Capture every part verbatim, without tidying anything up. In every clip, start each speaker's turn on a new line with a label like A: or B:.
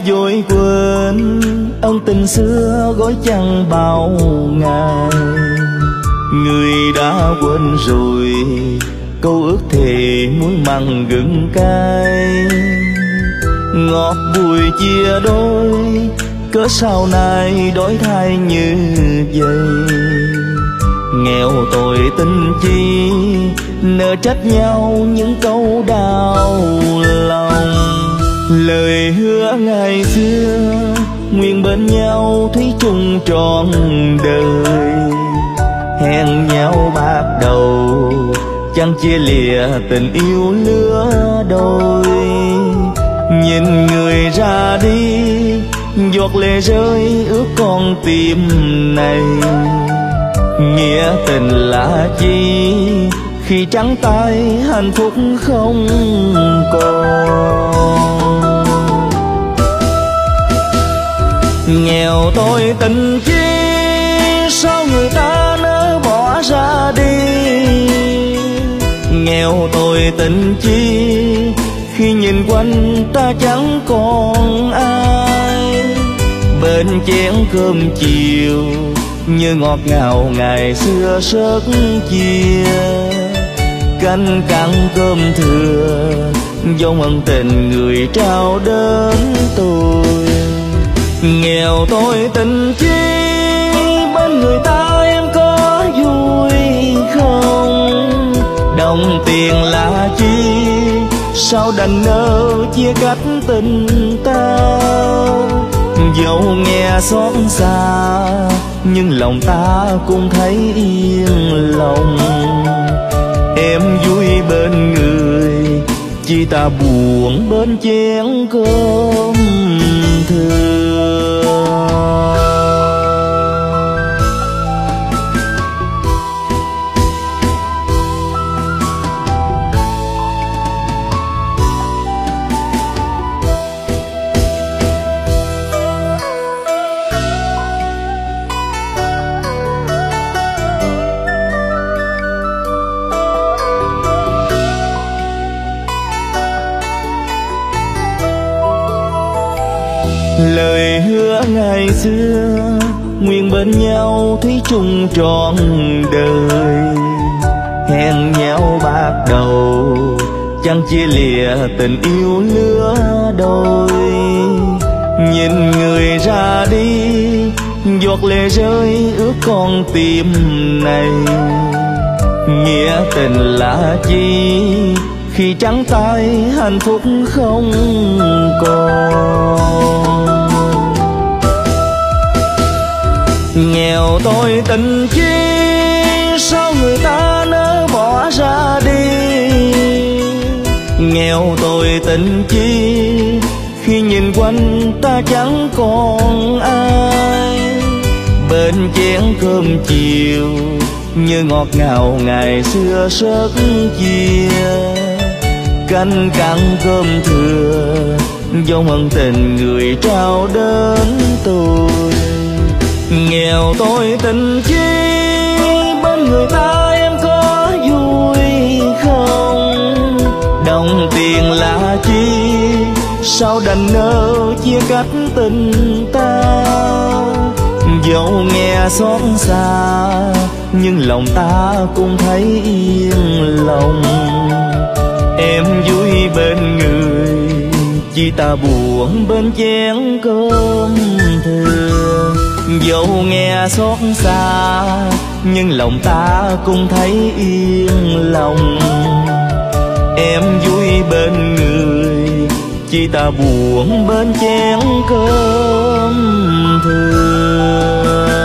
A: vội quên ân tình xưa gói chăn bao ngày. Người đã quên rồi câu ước thề muối mặn gừng cay. Ngọt bùi chia đôi cớ sau này đổi thay như vậy. Nghèo tôi tình chi nỡ trách nhau những câu đau lòng. Lời hứa ngày xưa nguyện bên nhau thủy chung trọn đời. Hẹn nhau bạc đầu chẳng chia lìa tình yêu lứa đôi. Nhìn người ra đi giọt lệ rơi ướt con tim này. Nghĩa tình là chi khi trắng tay hạnh phúc không còn. Nghèo tôi tình chi sao người ta nỡ bỏ ra đi. Nghèo tôi tình chi khi nhìn quanh ta chẳng còn ai. Bên chén cơm chiều như ngọt ngào ngày xưa sớt chia. Canh cặn cơm thừa dòng ân tình người trao đến tôi. Nghèo tôi tình chi bên người ta em có vui không. Đồng tiền là chi sao đành nỡ chia cách tình ta. Dẫu nghe xót xa nhưng lòng ta cũng thấy yên lòng. Em vui bên người chỉ ta buồn bên chén cơm thừa. Lời hứa ngày xưa nguyện bên nhau thủy chung trọn đời. Hẹn nhau bạc đầu chẳng chia lìa tình yêu lứa đôi. Nhìn người ra đi giọt lệ rơi ướt con tim này. Nghĩa tình là chi khi trắng tay hạnh phúc không còn. Nghèo tôi tình chi sao người ta nỡ bỏ ra đi. Nghèo tôi tình chi khi nhìn quanh ta chẳng còn ai. Bên chén cơm chiều như ngọt ngào ngày xưa sớt chia. Canh cặn cơm thừa dòng ân tình người trao đến tôi. Nghèo tôi tình chi bên người ta em có vui không. Đồng tiền là chi sao đành nỡ chia cách tình ta. Dẫu nghe xót xa nhưng lòng ta cũng thấy yên lòng. Em vui bên người chỉ ta buồn bên chén cơm thừa. Dẫu nghe xót xa nhưng lòng ta cũng thấy yên lòng. Em vui bên người chỉ ta buồn bên chén cơm thừa.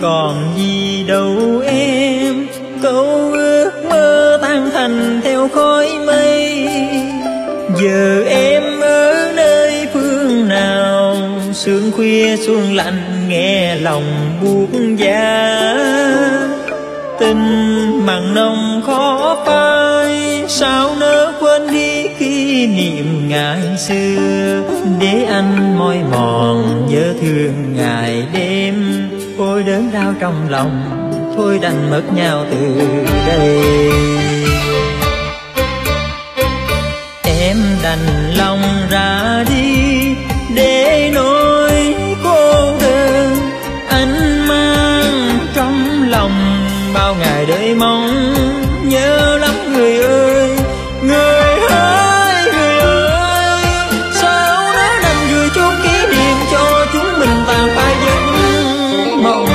B: còn gì đâu em. Câu ước mơ tan thành theo khói mây. Giờ em ở nơi phương nào? Sương khuya xuân lạnh nghe lòng buốt giá. Tình mặn nồng khó phai, sao nỡ quên đi kỷ niệm ngày xưa. Để anh mỏi mòn nhớ thương ngày đêm. Ôi đớn đau trong lòng, thôi đành mất nhau từ đây. Em đành lòng ra đi để nỗi cô đơn anh mang trong lòng. Bao ngày đợi mong nhớ lắm người ơi. Người ơi, người ơi, sao nỡ đành gửi chút kỷ niệm cho chúng mình tàn phai giấc mộng.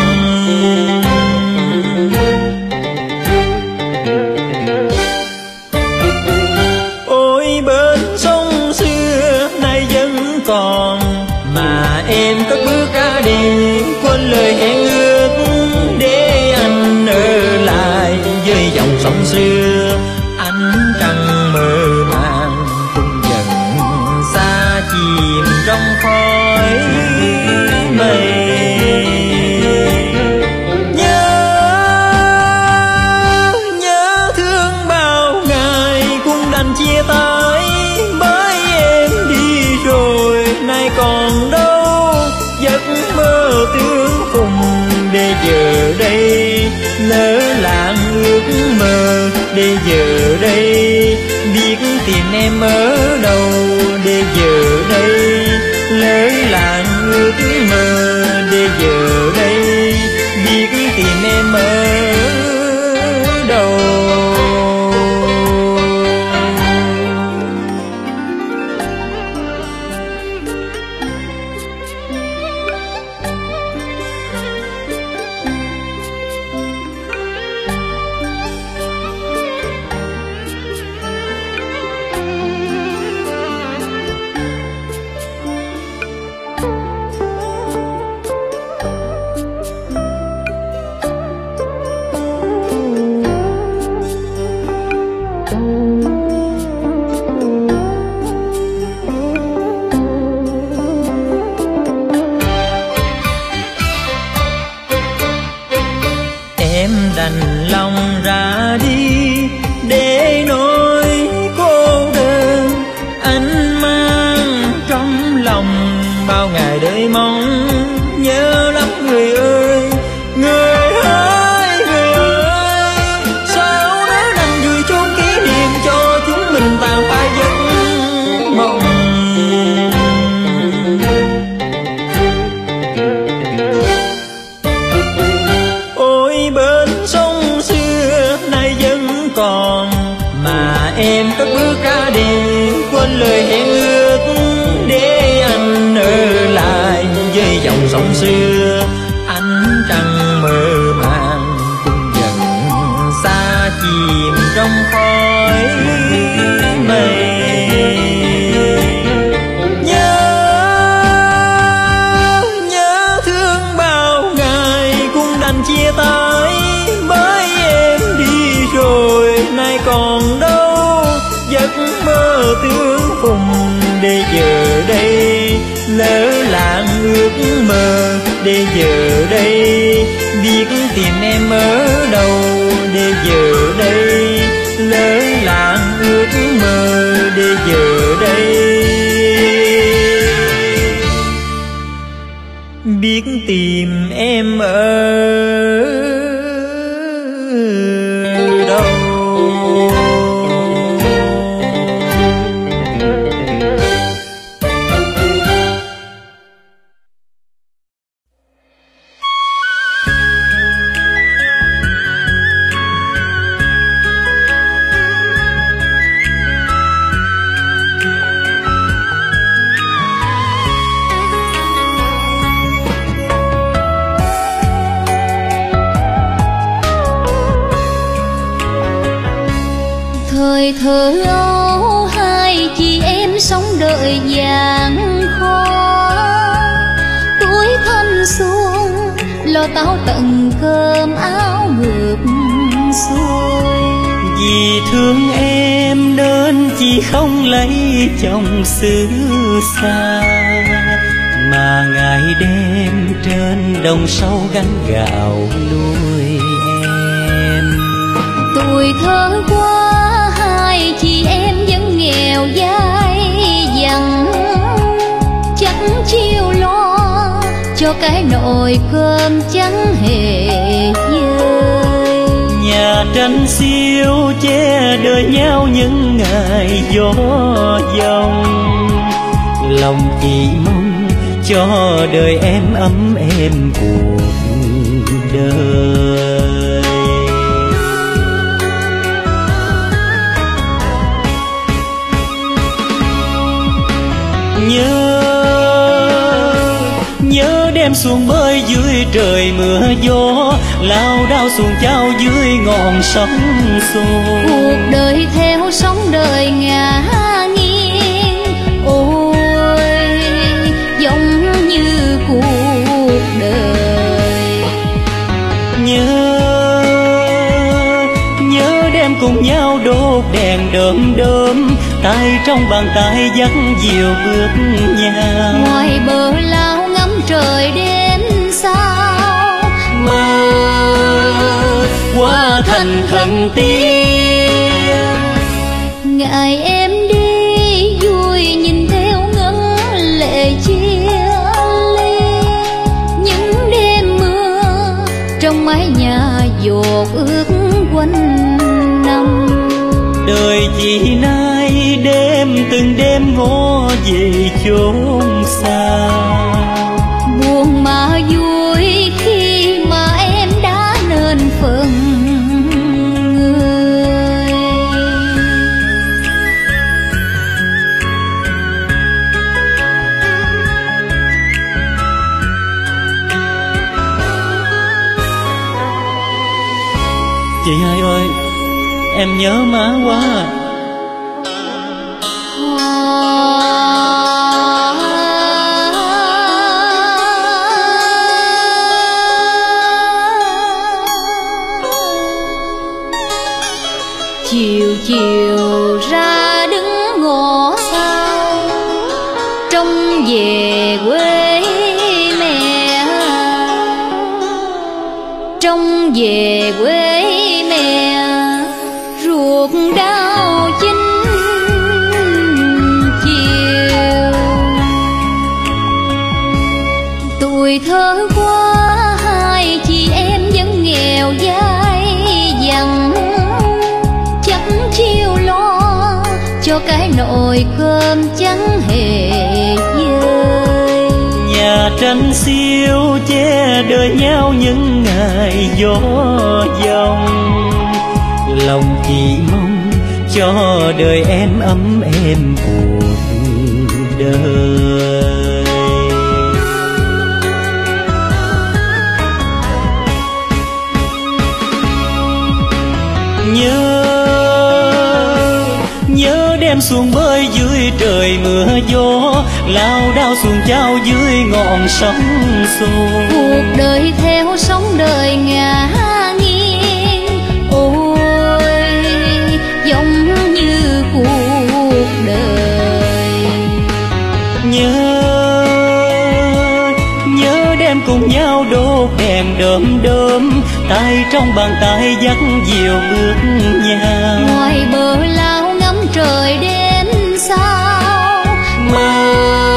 B: Ôi bên sông xưa nay vẫn còn, mà em cất bước ra đi quên lời hẹn ước. Để anh ở lại với dòng sông xưa, ánh trăng mơ màng cũng dần xa chìm trong khói mây. Nhớ, nhớ thương bao ngày cũng đành chia tay. Bởi em đi rồi nay còn đâu giấc mơ tương phùng. Để giờ đây lỡ làng ước mơ, để giờ đây biết tìm em ở đâu. Để giờ đây lỡ làng ước mơ, để giờ đây biết tìm em ở đâu. Em đành lòng ra đi để nỗi cô đơn anh mang trong lòng. Bao ngày đợi mong nhớ lắm người ơi. Người ơi, người ơi, sao nỡ đành gửi chút kỷ niệm cho chúng mình tàn phai giấc mộng. Còn mà em cất bước ra đi quên lời hẹn ước. Để anh ở lại với dòng sông xưa, ánh trăng mơ màng cũng dần xa chìm trong khói mây. Nhớ, nhớ thương bao ngày cũng đành chia tay. Bởi em đi rồi nay còn đâu giấc mơ tương phùng. Để giờ đây lỡ làng ước mơ, để giờ đây biết tìm em ở đâu. Để giờ đây lỡ làng ước mơ, để giờ đây biết tìm em ở đâu.
C: Thời thơ ấu hai chị em sống đời gian khó. Tuổi thanh xuân lo táo tận
B: Vì thương em nên chỉ không lấy chồng xứ xa, mà ngày đêm trên đồng sâu gánh gạo nuôi em.
C: Tuổi thơ qua hai chị em vẫn nghèo dai dẳng, chẳng chiêu lo cho cái nồi cơm trắng hề dơi.
B: Nhà tranh xiêu che đợi nhau những ngày gió dòng, lòng chỉ mong cho đời em ấm êm cuộc đời. Nhớ nhớ đêm xuồng bơi dưới trời mưa gió, lao đao xuồng trao dưới ngọn sóng xô.
C: Cuộc đời theo sóng đời ngả nghiêng, ôi giống như cuộc đời.
B: Nhớ nhớ đêm cùng nhau đốt đèn đơm đơm, tay trong bàn tay dắt dìu bước nhau.
C: Ngoài bờ lao ngắm trời đêm sao,
B: Mơ qua thành thần tiên.
C: ngày em đi vui nhìn theo ngấn lệ chia ly. Những đêm mưa trong mái nhà dột ướt quanh năm,
B: Đời chị nay đêm từng đêm ngó về chốn xa.
C: buồn mà vui khi mà em đã nên phần người.
B: Chị hai ơi, em nhớ má quá.
C: Chiều chiều ra đứng ngõ sau, trông về quê mẹ, trông về quê mẹ ruột đau chinh chiều. Tuổi thơ qua hai chị em vẫn nghèo dai dẳng, chẳng chiêu lo cho cái nồi cơm trắng hề dơi.
B: Nhà tranh xiêu che đợi nhau những ngày gió dòng, lòng chỉ mong cho đời em ấm êm cuộc đời. Nhớ nhớ đêm xuồng bơi dưới trời mưa gió, lao đao xuồng trao dưới ngọn sóng xô.
C: Cuộc đời theo sóng đời ngả nghiêng, ôi giống như cuộc đời.
B: Nhớ nhớ đêm cùng nhau đốt đèn đơm đơm, tay trong bàn tay dắt dìu bước nhau.
C: Ngoài bờ lao ngắm trời đêm sao,
B: Mơ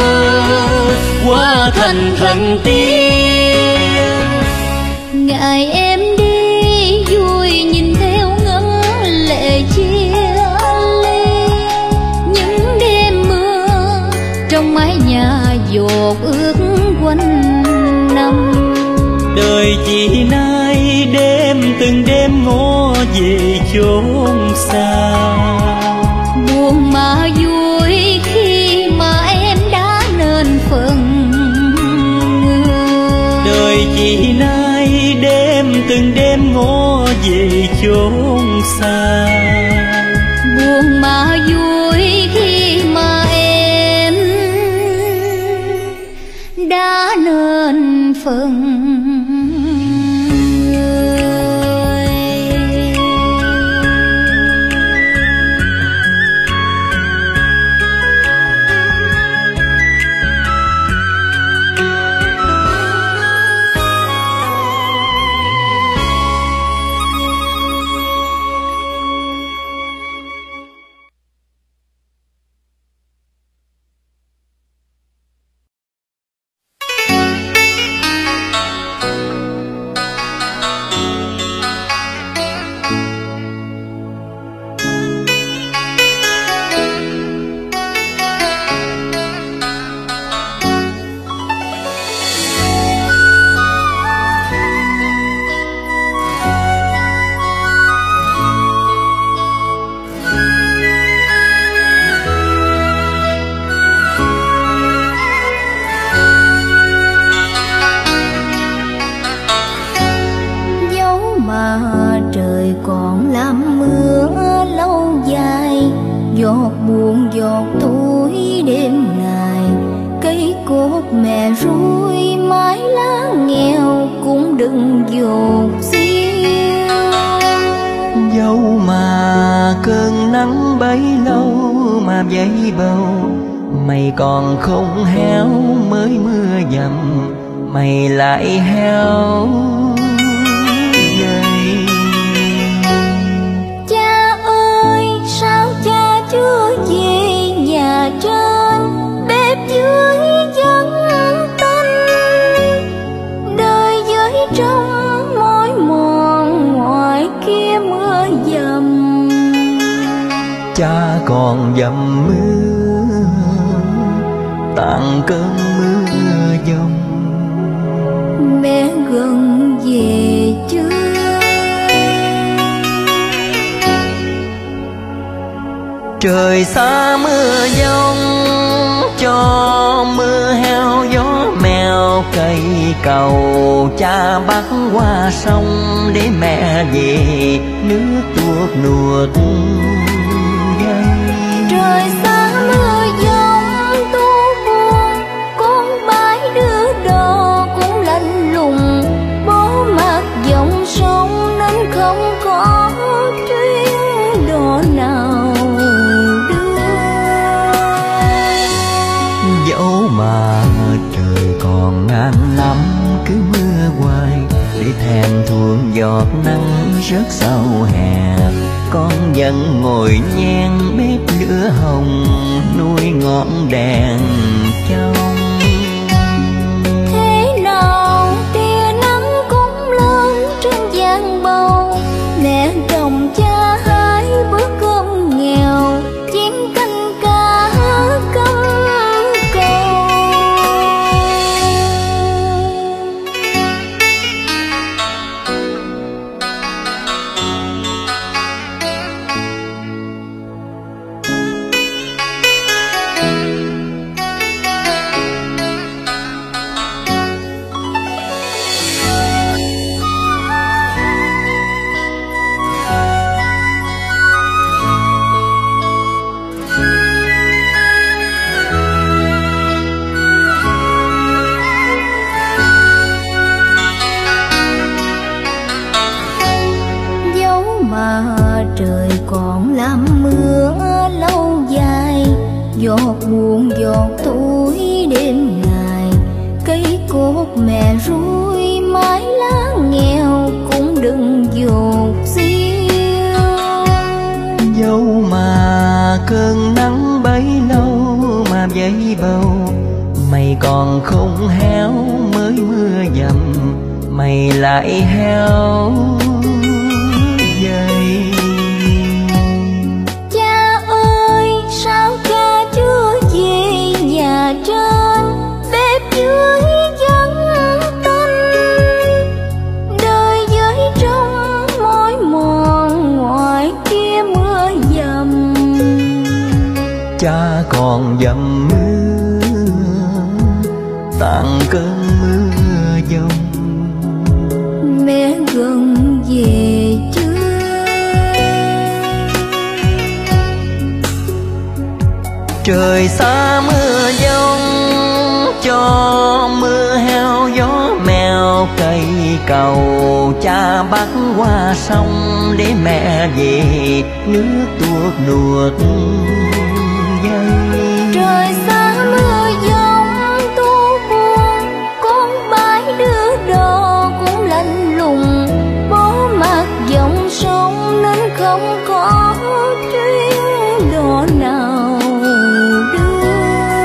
B: qua thành thần tiên.
C: ngày em đi vui nhìn theo ngấn lệ chia ly. Những đêm mưa trong mái nhà dột ướt quanh năm,
B: Đời chị nay đêm từng đêm ngó về chốn xa.
C: buồn mà vui khi mà em đã nên phần người.
B: Đời chị nay đêm từng đêm ngó về chốn xa.
C: Buồn mà vui khi mà em đã nên phần người. cốt mẹ ruồi mái lá nghèo cũng đừng dột xiêu.
B: Dẫu mà cơn nắng bấy lâu mà dây bầu, mày còn không héo mới mưa dầm mày lại héo dày.
C: Cha ơi sao cha chưa về nhà trên, bếp dưới vắng tanh, đời với trong mỏi mòn ngoài kia mưa dầm.
B: Cha còn dầm mưa tàn cơn mưa dông,
C: mẹ gần về chưa?
B: Trời xa mưa giông cho mưa heo gió mèo cây cầu, cha bắt qua sông để mẹ về nước tuột nuột dây.
C: Trời xa mưa giông tu buồn, con bãi đưa đò cũng lạnh lùng, bố mặc dòng sông nên không có chuyến đò nào đưa.
B: Dẫu mà trời còn ngàn năm cứ mưa hoài, để thèm thuồng giọt nắng rớt sau hè, con vẫn ngồi nhen bếp lửa hồng nuôi ngọn đèn trong.
C: Thế nào tia nắng cũng lớn trên giang bầu, mẹ chồng cha hai bữa cơm nghèo, chén canh cá cắm cầu. Trời còn làm mưa lâu dài, giọt buồn giọt tuổi đêm ngày, cây cốt mẹ ruồi mái lá nghèo cũng đừng dột xiêu.
B: Dẫu mà cơn nắng bấy lâu mà dây bầu, mày còn không héo mới mưa dầm mày lại héo dày.
C: Sao cha chưa về nhà trên, bếp dưới vắng tanh, đời với trong mỏi mòn ngoài kia mưa dầm.
B: Cha còn dầm mưa tàn cơn mưa dông,
C: mẹ gần về chưa?
B: Trời xa mưa giông cho mưa heo gió mèo cây cầu, cha bắt qua sông để mẹ về nước tuột nuột dây.
C: Trời xa mưa giông tu buồn, con bãi đưa đò cũng lạnh lùng, bố mặc dòng sông nên không có chuyến đò nào đưa.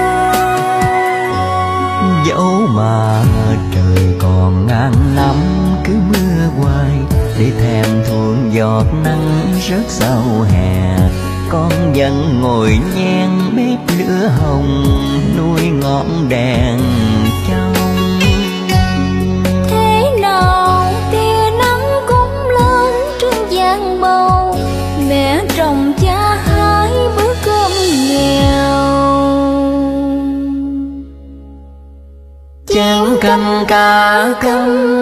B: Dẫu mà trời còn ngàn năm cứ mưa hoài, để thèm thuồng giọt nắng rớt sau hè, con vẫn ngồi nhen bếp lửa hồng nuôi ngọn đèn trong.
C: Thế nào tia nắng cũng lớn trên giang bầu, mẹ chồng cha hai bữa cơm nghèo,
B: chén canh cá cắm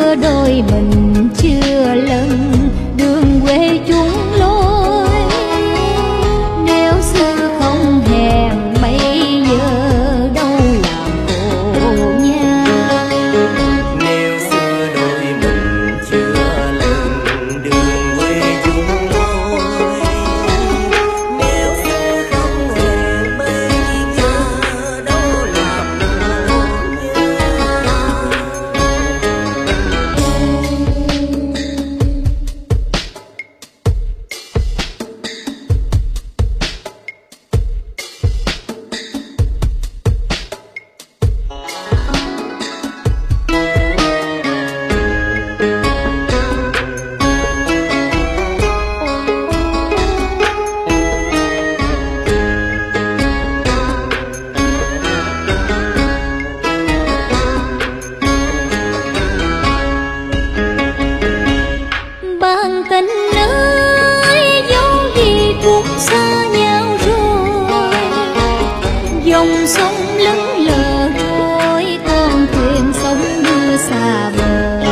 C: xưa đôi mình chưa lần đường quê chung lối. Nếu xưa không hẹn bây giờ đâu làm khổ nhau.
B: Nếu xưa đôi mình chưa lần đường quê chung lối. Nếu xưa không hẹn bây giờ đâu làm khổ nhau.
C: Bạn tình ơi, dẫu gì cũng xa nhau rồi. Dòng sông lững lờ trôi, con thuyền sóng đưa xa bờ.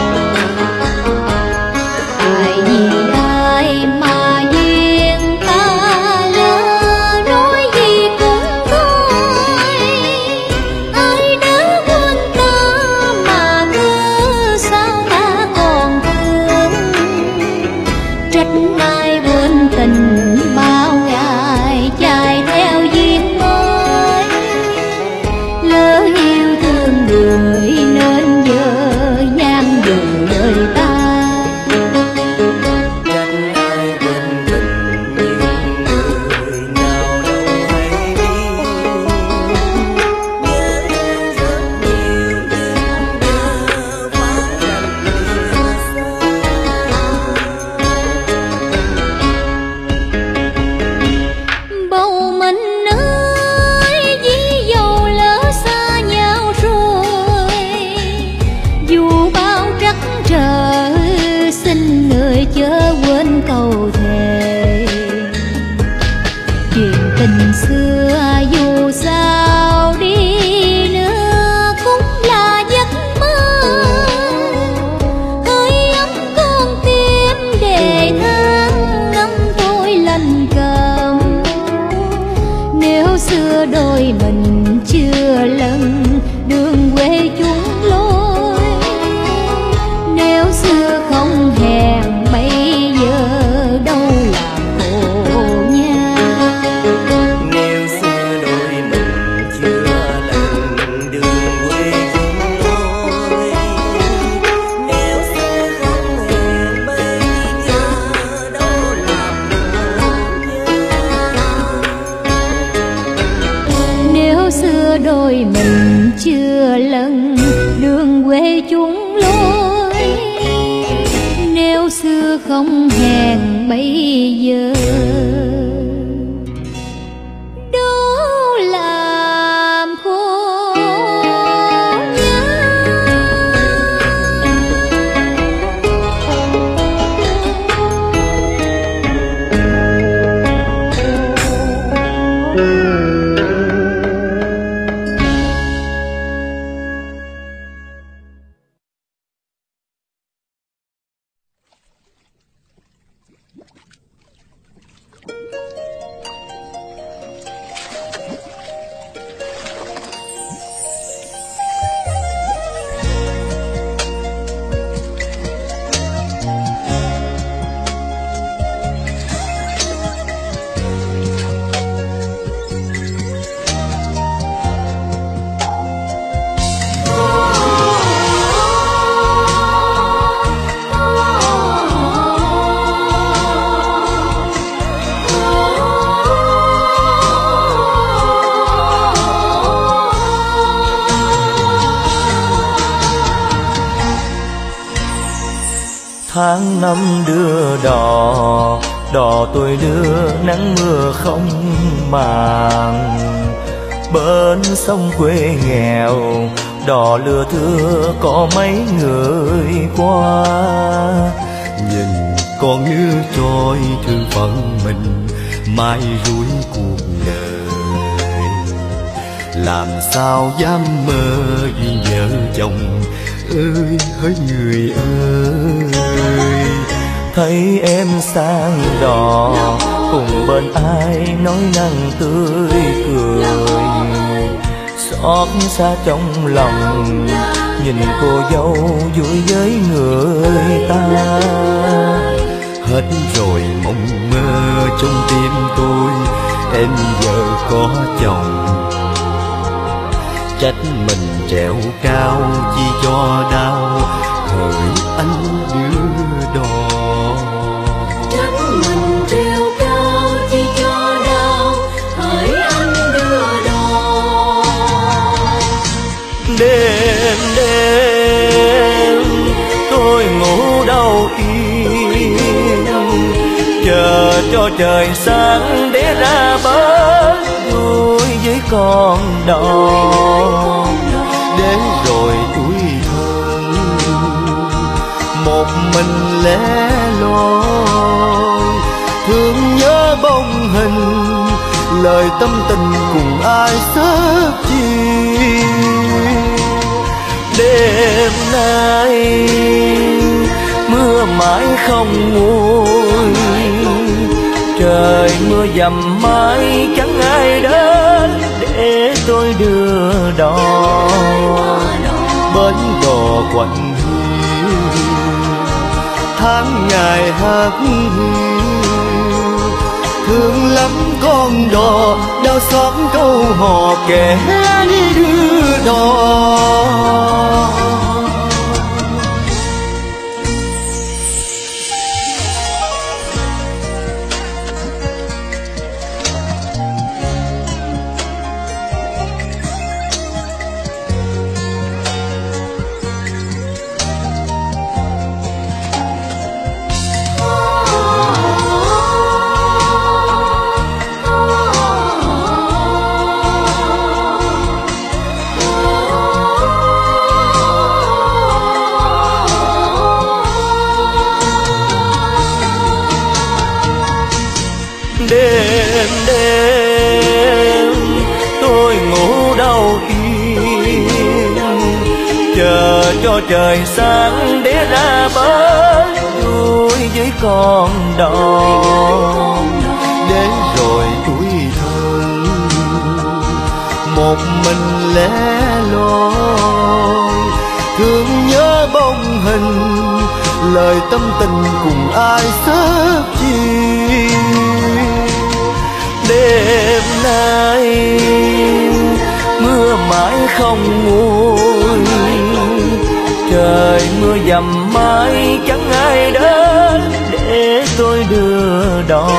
C: Ai vì ai mà duyên ta lỡ, nói gì cũng thôi. Ai đã quên ta mà ngỡ sao ta còn thương. Trách ai quên tình bao ngày chạy theo duyên mới. Lỡ yêu thương người nên giờ gian dừng đời ta.
B: Trách ai quên tình những người nào đâu hay biết. Nhớ thương rất nhiều nhưng giờ phải làm lìa xa.
C: Bầu mình ơi, ví dầu lỡ xa nhau rồi. Dù bao trắc trở, xin người chớ quên câu thề. Chuyện tình xưa dù sao đi nữa cũng là giấc mơ. Hơi ấm con tim để tháng năm thôi lành cầm. Nếu xưa đôi mình chưa lần đường quê chung lối. Nếu xưa không hẹn bây giờ đâu làm khổ nhau.
B: Nếu xưa đôi mình chưa lần đường quê chung lối. Nếu xưa không hẹn bây giờ đâu làm khổ nhau.
C: Nếu xưa đôi mình chưa lần đường quê chung lối. Nếu xưa không hẹn bây giờ đâu làm khổ
A: Tháng năm đưa đò, đò tôi đưa nắng mưa không màng. Bên sông quê nghèo, đò lừa thưa có mấy người qua. Nhìn con như trôi thương phận mình, mai rủi cuộc đời. Làm sao dám mơ vì vợ chồng ơi hỡi người ơi. Thấy em sang đò cùng bên ai nói năng tươi cười, xót xa trong lòng nhìn cô dâu vui với người ta. Hết rồi mộng mơ trong tim tôi, em giờ có chồng. Trách mình trèo cao chi cho đau, hỡi anh đưa đò.
C: Trách mình trèo cao chi cho đau, hỡi anh đưa đò.
A: Đêm đêm tôi ngủ đâu yên, chờ cho trời sáng để ra bến vui với con đò. Để rồi tuổi thân một mình lẻ loi, thương nhớ bóng hình lời tâm tình cùng ai sớt chia. Đêm nay mưa mãi không nguôi, trời mưa dầm mãi chẳng ai đến để tôi đưa đò. Bến đò quạnh hiu tháng ngày hát hiu, thương lắm con đò đau xót câu hò kẻ đi đưa đò. Đêm đêm tôi ngủ đâu yên, chờ cho trời sáng để ra bến vui với con đò. Để rồi tuổi thân một mình lẻ loi, thương nhớ bóng hình lời tâm tình cùng ai sớt chia. Đêm nay mưa mãi không nguôi, trời mưa dầm mãi chẳng ai đến để tôi đưa đò.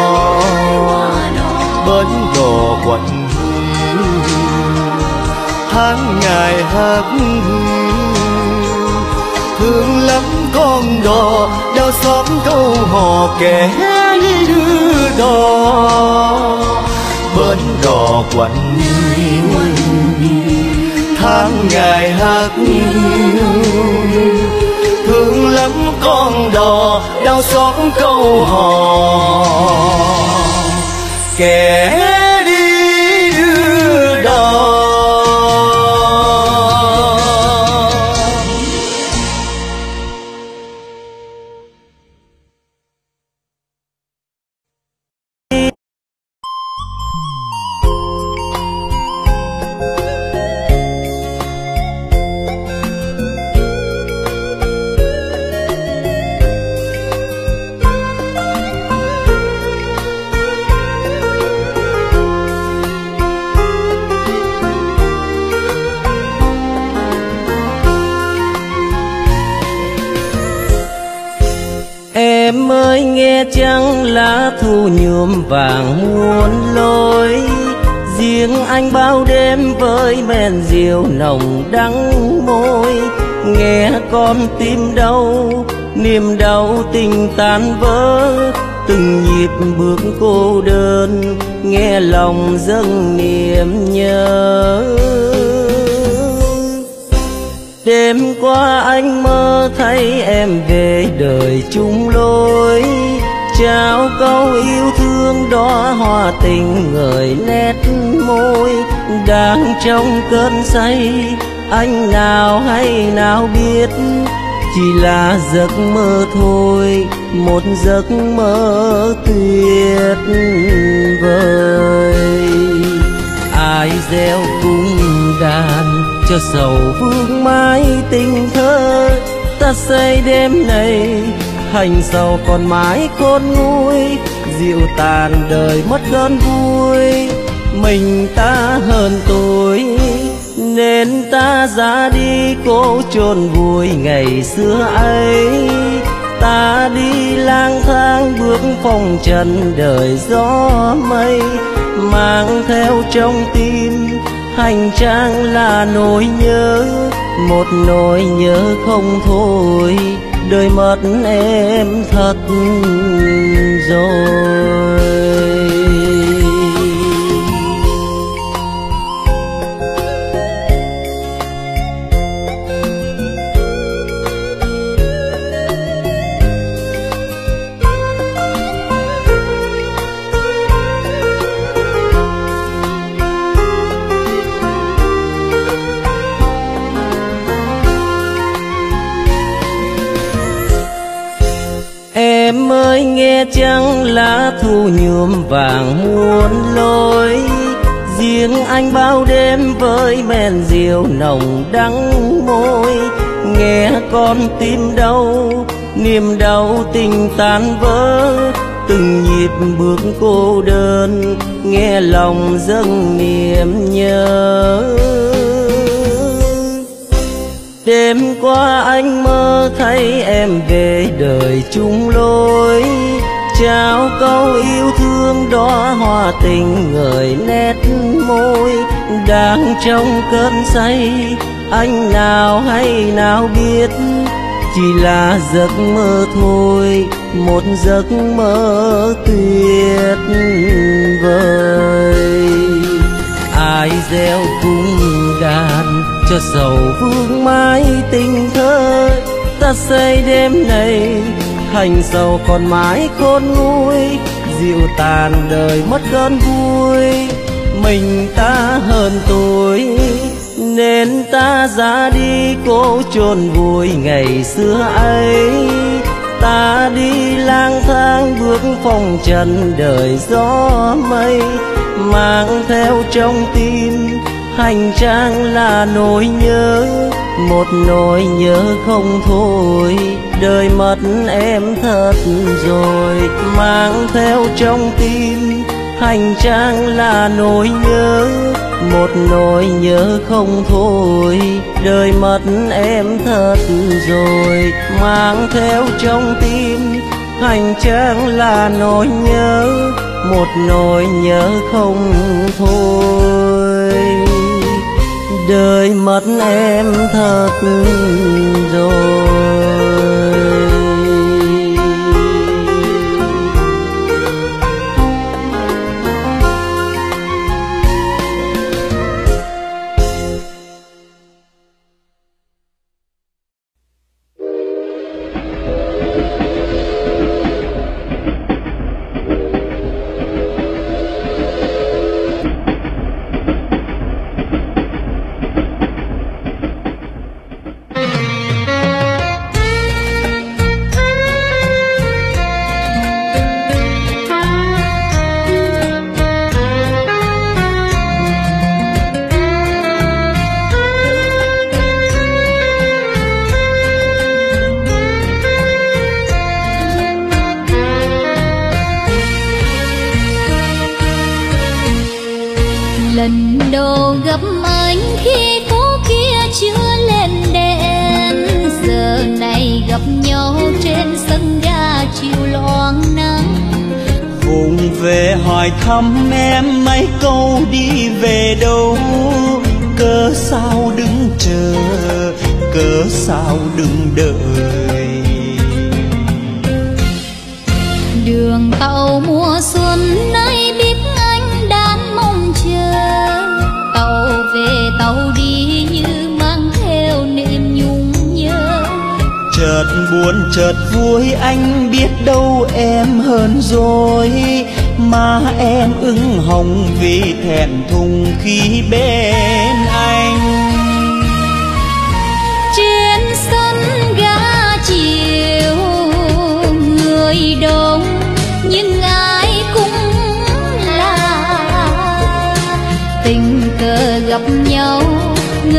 A: Bến đò quạnh hiu tháng ngày hát hiu, thương lắm con đò đau xót câu hò kẻ đi đưa đò. Bến đò quạnh hiu tháng ngày hát hiu, thương lắm con đò đau xót câu hò kẻ đi đưa đò.
B: Em ơi nghe chăng lá thu nhuộm vàng muôn lối, riêng anh bao đêm với men rượu nồng đắng môi. Nghe con tim đau niềm đau tình tan vỡ, từng nhịp bước cô đơn nghe lòng dâng niềm nhớ. Đêm qua anh mơ thấy em về đời chung lối, trao câu yêu thương đóa hoa tình ngời nét môi. Đang trong cơn say
D: anh nào hay nào biết chỉ là giấc mơ thôi, một giấc mơ tuyệt vời. Ai gieo cung đàn cho sầu vương mãi tình thơ, ta xây đêm này hành sầu còn mãi khôn nguôi, dịu tàn đời mất cơn vui. Mình ta hơn tuổi nên ta ra đi cố chôn vùi ngày xưa ấy. Ta đi lang thang bước phong trần đời gió mây, mang theo trong tim hành trang là nỗi nhớ, một nỗi nhớ không thôi, đời mất em thật rồi. Em ơi nghe chăng lá thu nhuộm vàng muôn lối, riêng anh bao đêm với men rượu nồng đắng môi. Nghe con tim đau niềm đau tình tan vỡ, từng nhịp bước cô đơn nghe lòng dâng niềm nhớ. Đêm qua anh mơ thấy em về đời chung lối, trao câu yêu thương đóa hoa tình ngời nét môi. Đang trong cơn say anh nào hay nào biết chỉ là giấc mơ thôi, một giấc mơ tuyệt vời. Ai gieo cung đàn cho sầu vương mãi tình thơ, ta xây đêm này hành sầu còn mãi khôn nguôi, dịu tàn đời mất cơn vui. Mình ta hơn tuổi nên ta ra đi cố chôn vùi ngày xưa ấy. Ta đi lang thang bước phong trần đời gió mây, mang theo trong tim hành trang là nỗi nhớ, một nỗi nhớ không thôi, đời mất em thật rồi. Mang theo trong tim hành trang là nỗi nhớ, một nỗi nhớ không thôi, đời mất em thật rồi. Mang theo trong tim hành trang là nỗi nhớ, một nỗi nhớ không thôi, đời mất em thật rồi.
C: Lần đầu gặp anh khi phố kia chưa lên đèn, giờ này gặp nhau trên sân ga chiều loang nắng.
B: Vùng về hỏi thăm em mấy câu đi về đâu, cớ sao đứng chờ, cớ sao đừng đợi.
C: Đường tàu mùa xuân nay biết anh đang mong chờ, tàu về tàu đi như mang theo niềm nhung nhớ.
B: Chợt buồn chợt vui anh biết đâu em hơn rồi, mà em ửng hồng vì thẹn thùng khi bên anh.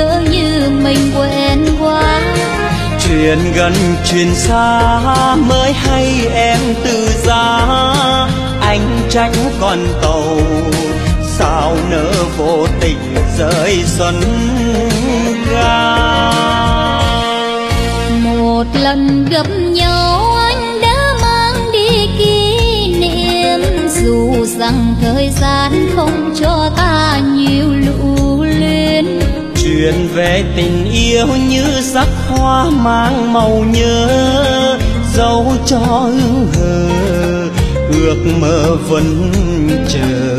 C: ngỡ như mình quen quá.
B: Chuyện gần chuyện xa mới hay em từ giá, anh tránh con tàu sao nỡ vô tình rơi xuân ga.
C: Một lần gặp nhau anh đã mang đi kỷ niệm, dù rằng thời gian không cho ta nhiều lưu luyến.
B: Chuyện về tình yêu như sắc hoa mang màu nhớ, dẫu cho hương hờ ước mơ vẫn chờ.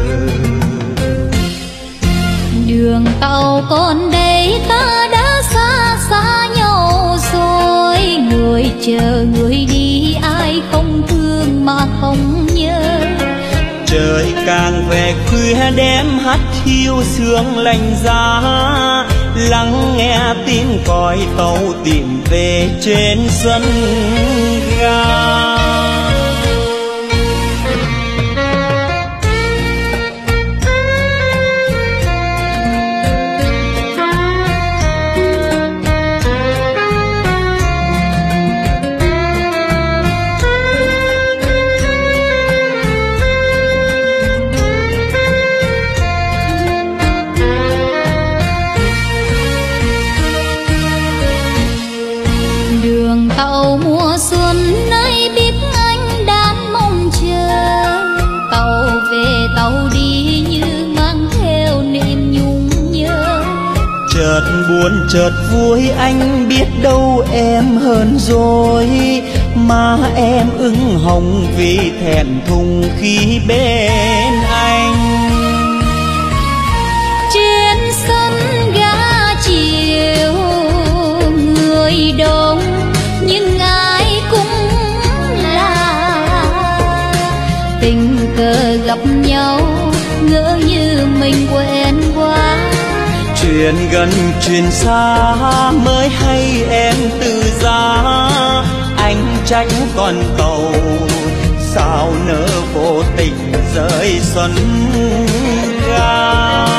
C: Đường tàu còn đây ta đã xa xa nhau rồi, người chờ người đi ai không thương mà không nhớ.
B: Trời càng về khuya đêm hắt hiu sương lạnh giá, lắng nghe tiếng còi tàu tìm về trên sân ga.
C: Tàu mùa xuân nay biết anh đang mong chờ, tàu về tàu đi như mang theo niềm nhung nhớ.
B: Chợt buồn chợt vui anh biết đâu em hơn rồi, mà em ửng hồng vì thẹn thùng khi bên anh.
C: Trên sân ga chiều người đông nhưng ai cũng là tình cờ gặp nhau, ngỡ như mình quen quá.
B: Chuyện gần chuyện xa mới hay em từ giá, anh tránh con tàu sao nỡ vô tình rơi xuân ga.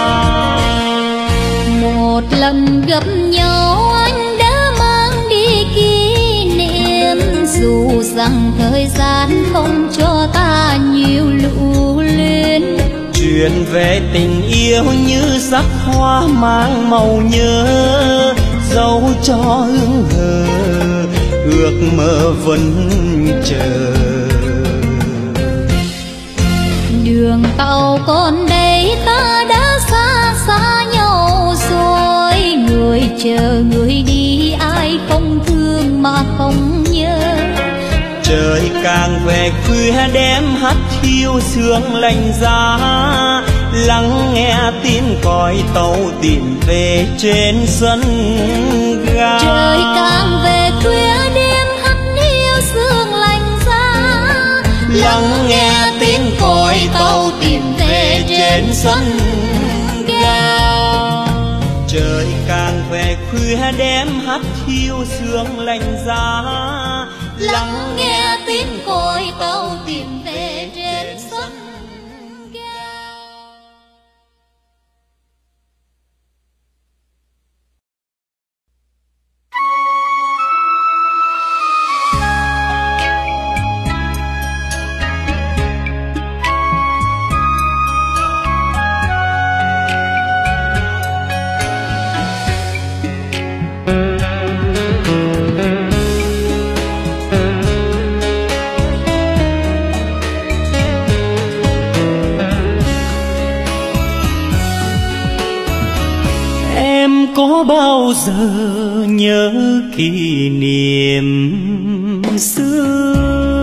C: Một lần gặp nhau anh đã mang đi kỷ niệm, dù rằng thời gian không cho ta nhiều lưu luyến.
B: Chuyện về tình yêu như sắc hoa mang màu nhớ, dẫu cho hương hờ ước mơ vẫn chờ.
C: Đường tàu còn đây ta đã xa xa nhau rồi, người chờ người đi ai không thương mà không nhớ.
B: Trời càng về khuya đêm hắt hiu sương lạnh giá, lắng nghe tiếng còi tàu tìm về trên sân ga.
C: Trời càng về khuya đêm hắt hiu sương lạnh giá,
B: lắng nghe tiếng còi tàu tìm về trên sân ga. Trời càng về khuya đêm hắt hiu sương lạnh giá,
C: lắng nghe tiếng còi tàu tìm về trên sân ga.
B: Có bao giờ nhớ kỷ niệm xưa,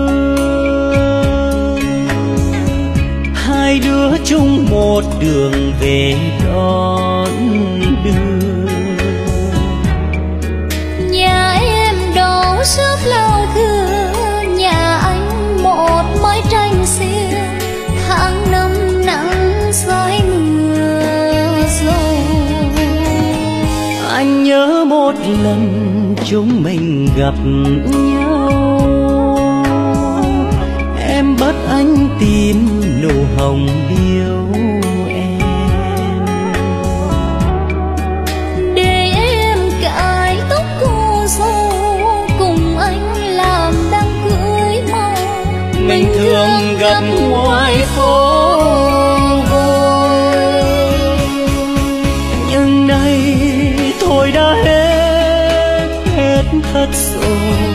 B: hai đứa chung một đường về đón đưa.
C: Nhà em đâu rất lâu thưa, nhà anh một mái tranh xưa, tháng năm nắng rơi mưa rồi.
B: Anh nhớ một lần chúng mình gặp nhau, em bắt anh tìm nụ hồng yêu em. phố vôi. Nhưng nay thôi đã hết, hết thật rồi.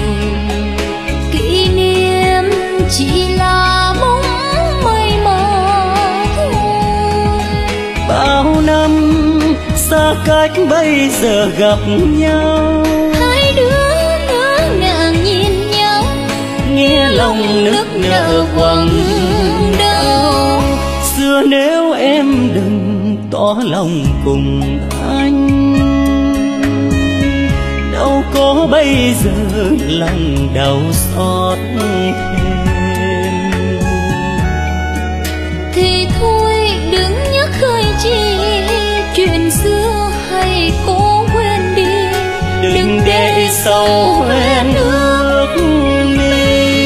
C: Kỷ niệm chỉ là bóng mây mà thôi.
B: Bao năm xa cách bây giờ gặp nhau,
C: Hai đứa ngỡ ngàng nhìn nhau,
B: nghe lòng nức nở quặn đau. Xưa nếu em đừng tỏ lòng cùng anh, đâu có bây giờ lòng đau xót thêm.
C: Thì thôi đừng nhắc khơi chi chuyện xưa, hay cố quên đi.
B: Đừng để sầu hoen ước mi.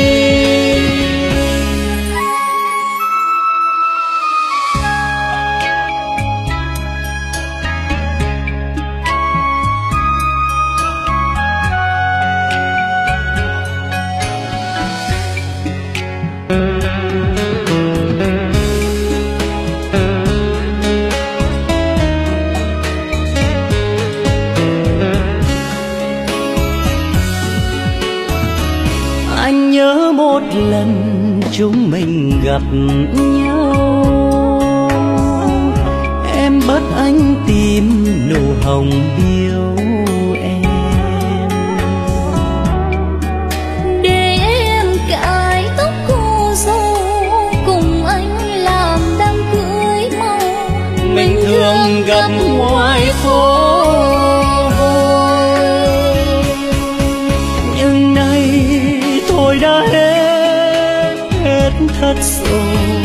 B: Anh nhớ một lần chúng mình gặp nhau, em bắt anh tìm nụ hồng biếu em.
C: Để em cài tóc cô dâu, cùng anh làm đám cưới mau.
B: Mình thường gặp ngoài phố vôi. Nhưng nay thôi đã hết, hết thật rồi.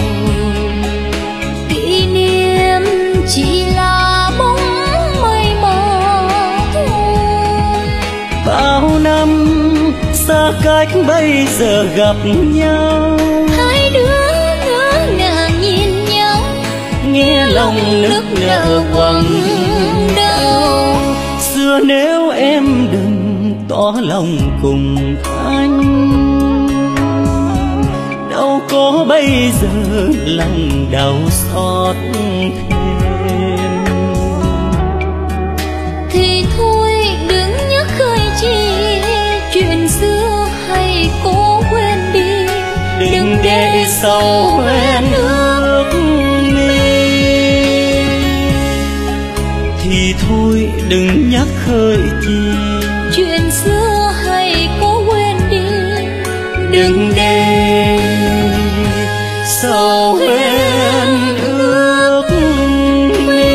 C: Kỷ niệm chỉ là bóng mây mà thôi.
B: Bao năm xa cách bây giờ gặp nhau,
C: Hai đứa ngỡ ngàng nhìn nhau,
B: nghe lòng nức nở quặn đau. Xưa nếu em đừng tỏ lòng cùng anh, đâu có bây giờ lòng đau xót thêm.
C: Thì thôi đừng nhắc khơi chi chuyện xưa, hay cố quên đi.
B: Đừng để sầu hoen ước mi. Thì thôi đừng nhắc khơi chi
C: Chuyện xưa hay cố quên đi.
B: đừng để sầu hoen ước mi.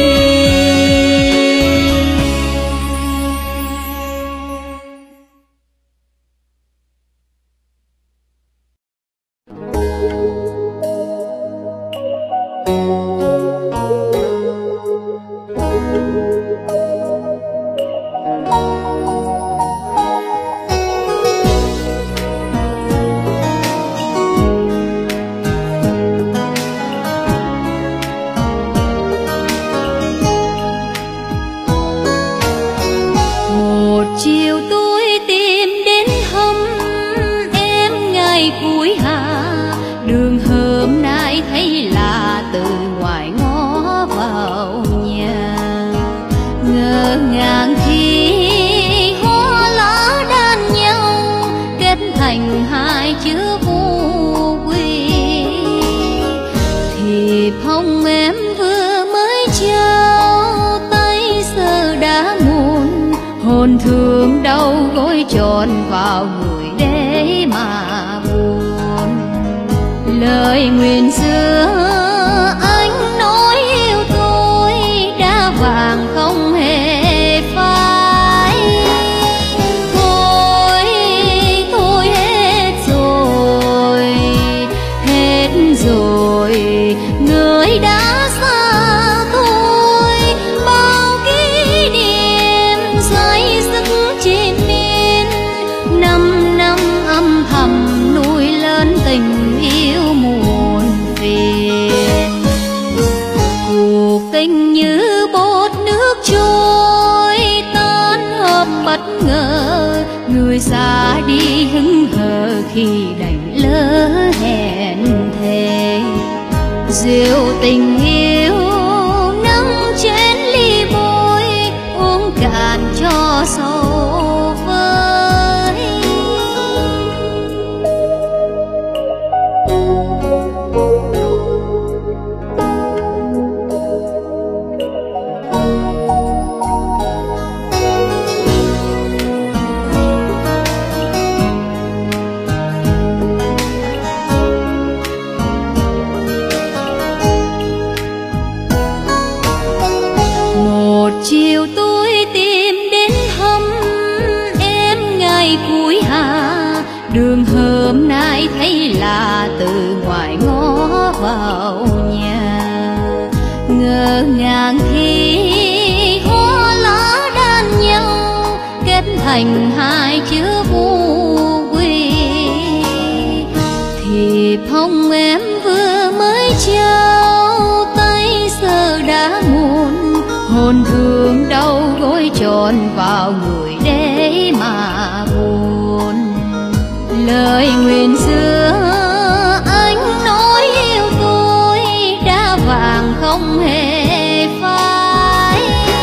C: Một chiều tôi tìm đến hầm em ngày cuối hạ, đường hôm nay thấy lạ từ ngoài ngõ vào nhà. Ngỡ ngàng khi hoa lá đan nhau, kết thành hai chữ vô quy. Thì phong em vừa mới trao tay giờ đã muộn, hồn thương đau gối tròn vào người để mà buồn. Lời nguyện xưa anh nói yêu tôi đã vàng không hề phai. Thôi thôi hết rồi, hết rồi, người đã xa thôi. Bao kỷ niệm say giấc trên miên, năm năm âm thầm nuôi lớn tình yêu muộn phiền. Cuộc tình như bọt nước trôi tan hợp bất ngờ, người xa đi hững hờ khi đành lỡ hẹn thề. Rượu tình yêu nâng chén ly bôi, uống cạn cho sầu vơi. Chiều tôi tìm đến thăm em ngày cuối hạ, đường hôm nay thấy là từ ngoài ngõ vào nhà. Ngỡ ngàng khi hoa lá đan nhau, kết thành hai chữ vu quy. Thì phong em vừa mới trao tay giờ đã muộn, hồn thương đau gối tròn vào người để mà buồn. Lời nguyện xưa anh nói yêu tôi đã vàng không hề phai.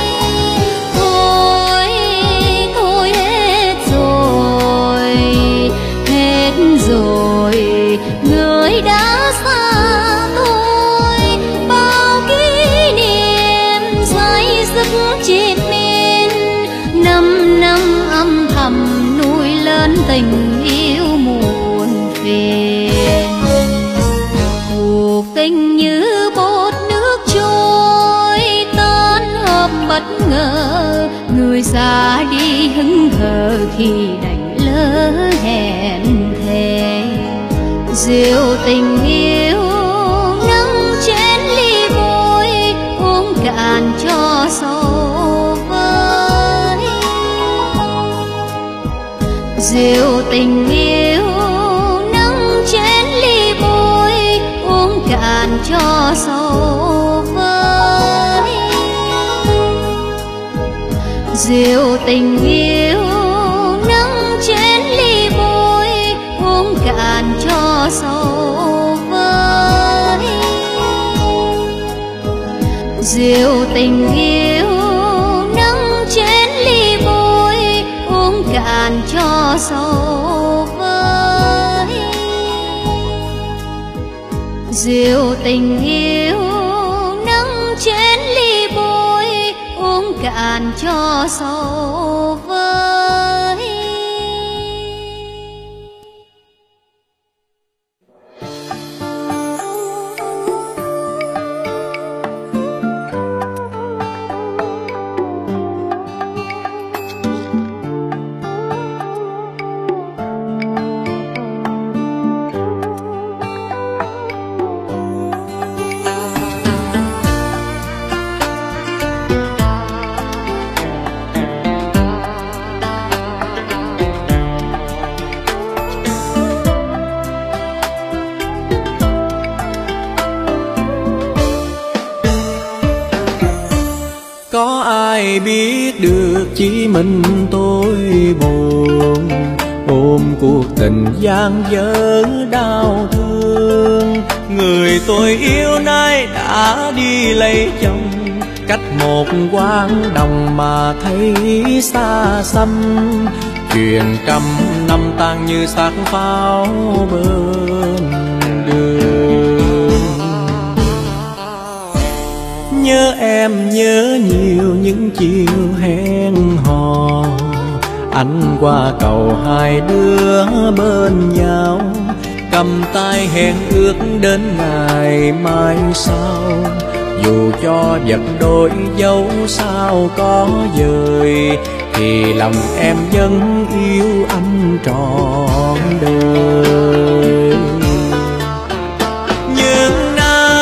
C: Thôi, thôi hết rồi, hết rồi, người đã xa tôi. Bao kỷ niệm say giấc triền miên, năm năm âm thầm nuôi lớn tình yêu muộn phiền. Cuộc tình như bọt nước trôi tan hợp bất ngờ, người ra đi hững hờ khi đành lỡ hẹn thề. Rượu tình yêu nâng chén ly bôi, uống cạn cho sầu vơi. Rượu tình yêu nâng chén ly bôi, uống cạn cho sầu vơi. Rượu tình yêu nâng chén ly bôi, uống cạn cho sầu vơi. Rượu tình yêu nâng chén ly bôi, uống cạn cho sầu vơi. Rượu tình yêu nâng chén ly bôi, uống cạn cho sầu vơi.
B: Có ai biết được chỉ mình tôi buồn, ôm cuộc tình gian dở đau thương. Người tôi yêu nay đã đi lấy chồng, cách một quán đồng mà thấy xa xăm. Chuyện trăm năm tan như xác pháo bên đường. Nhớ em nhớ nhiều những chiều hẹn hò, anh qua cầu hai đứa bên nhau, cầm tay hẹn ước đến ngày mai sau. Dù cho vật đôi dấu sao có dời, thì lòng em vẫn yêu anh trọn đời. Nhưng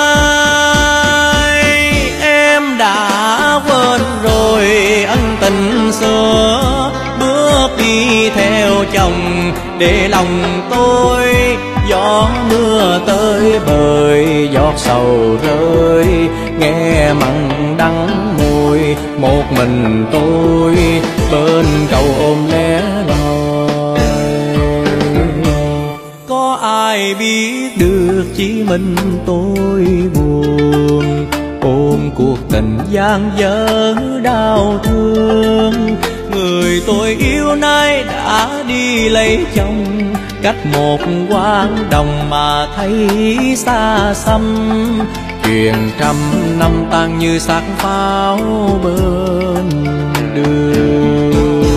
B: nay em đã quên rồi ân tình xưa, bước đi theo chồng để lòng tôi gió mưa tới bời, giọt sầu rơi nghe mặn đắng môi. Một mình tôi bên cầu ôm lẻ loi, có ai ai biết được chỉ mình tôi buồn, ôm cuộc tình gian dở đau thương. Người tôi yêu nay đã đi lấy chồng, cách một quãng đồng mà thấy xa xăm. Chuyện trăm năm tan như xác pháo bên đường.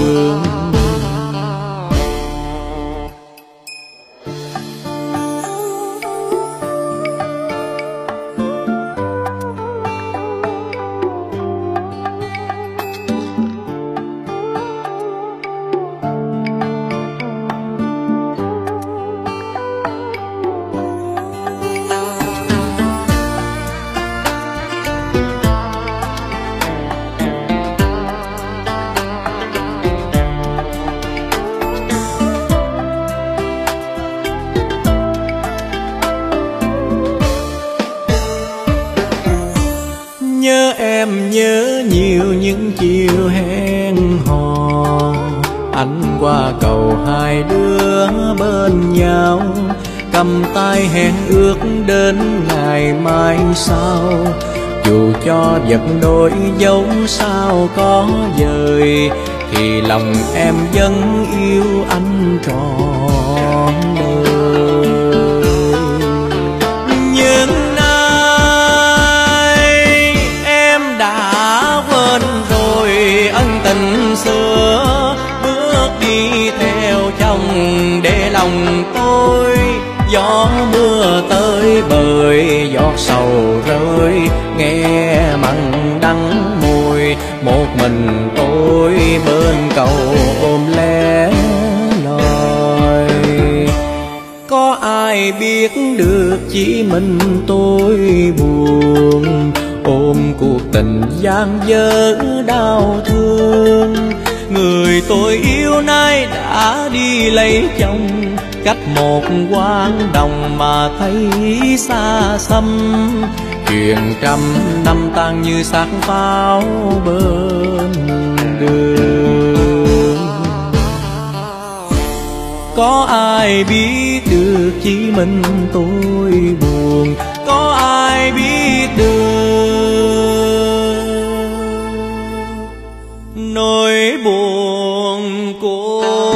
B: Nhớ em nhớ nhiều những chiều hẹn hò, anh qua cầu hai đứa bên nhau, cầm tay hẹn ước đến ngày mai sau. Dù cho vật đôi dấu sao có dời, thì lòng em vẫn yêu anh trọn đời. Nhưng nay em đã quên rồi ân tình xưa, bước đi theo chồng để lòng tôi gió mưa tới bời, giọt sầu rơi nghe mặn đắng môi. Một mình tôi bên cầu ôm lẻ loi, có ai biết được chỉ mình tôi buồn, ôm cuộc tình gian dở đau thương. Người tôi yêu nay đã đi lấy chồng, cách một quãng đồng mà thấy xa xăm. Chuyện trăm năm tan như xác pháo bên đường. Có ai biết được chỉ mình tôi buồn, có ai biết được nỗi buồn của